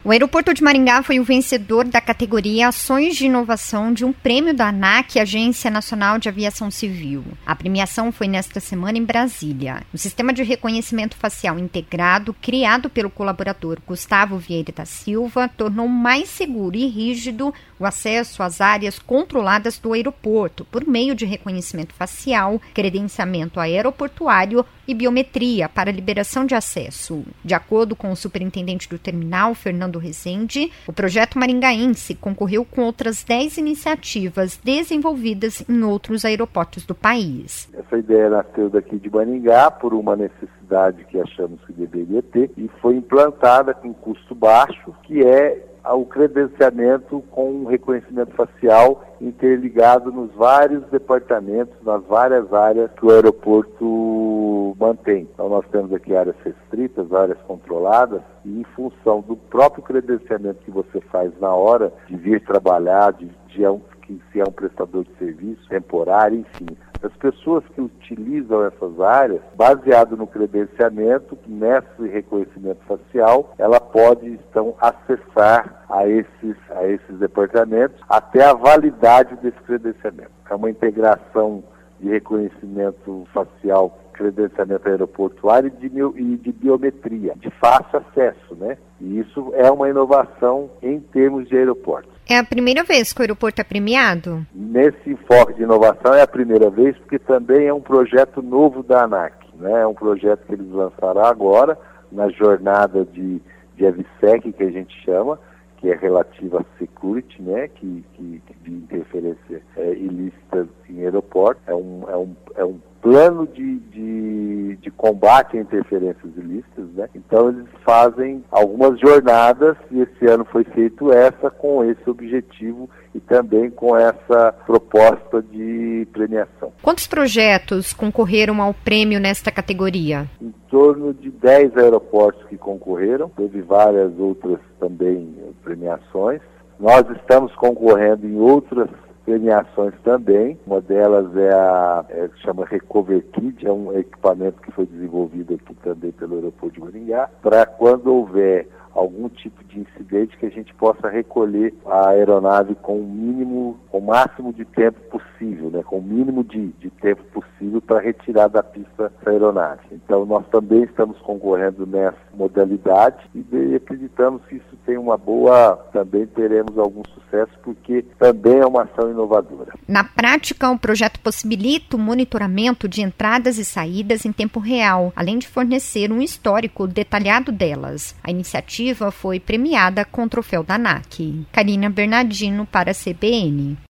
O aeroporto de Maringá foi o vencedor da categoria Ações de Inovação de um prêmio da ANAC, Agência Nacional de Aviação Civil. A premiação foi nesta semana em Brasília. O sistema de reconhecimento facial integrado, criado pelo colaborador Gustavo Vieira da Silva, tornou mais seguro e rígido o acesso às áreas controladas do aeroporto por meio de reconhecimento facial, credenciamento aeroportuário e biometria para liberação de acesso. De acordo com o superintendente do terminal, Fernando Rezende, o projeto maringaense concorreu com outras 10 iniciativas desenvolvidas em outros aeroportos do país. Essa ideia nasceu daqui de Maringá por uma necessidade que achamos que deveria ter e foi implantada com custo baixo, que é o credenciamento com um reconhecimento facial interligado nos vários departamentos, nas várias áreas que o aeroporto mantém. Então nós temos aqui áreas restritas, áreas controladas, e em função do próprio credenciamento que você faz na hora de vir trabalhar, se é um prestador de serviço temporário, enfim. As pessoas que utilizam essas áreas, baseado no credenciamento, nesse reconhecimento facial, ela pode, então, acessar a esses departamentos até a validade desse credenciamento. É uma integração de reconhecimento facial, credenciamento aeroportuário e de biometria, de fácil acesso, né? E isso é uma inovação em termos de aeroportos. É a primeira vez que o aeroporto é premiado? Nesse enfoque de inovação é a primeira vez, porque também é um projeto novo da ANAC, né? É um projeto que eles lançaram agora, na jornada de AVSEC, que a gente chama, que é relativa à security, né? Que de interferência ilícita em aeroporto. É um plano de combate a interferências ilícitas, né? Então eles fazem algumas jornadas e esse ano foi feito essa com esse objetivo e também com essa proposta de premiação. Quantos projetos concorreram ao prêmio nesta categoria? Em torno de 10 aeroportos que concorreram, teve várias outras também premiações. Nós estamos concorrendo em outras premiações também. Uma delas chama Recover Kit, é um equipamento que foi desenvolvido aqui também pelo aeroporto de Maringá, para quando houver algum tipo de incidente que a gente possa recolher a aeronave com o máximo de tempo possível, né? Com o mínimo de tempo possível para retirar da pista a aeronave. Então nós também estamos concorrendo nessa modalidade e acreditamos que isso tem também teremos algum sucesso, porque também é uma ação inovadora. Na prática, o projeto possibilita o monitoramento de entradas e saídas em tempo real, além de fornecer um histórico detalhado delas. A iniciativa foi premiada com o troféu da ANAC. Karina Bernardino para a CBN.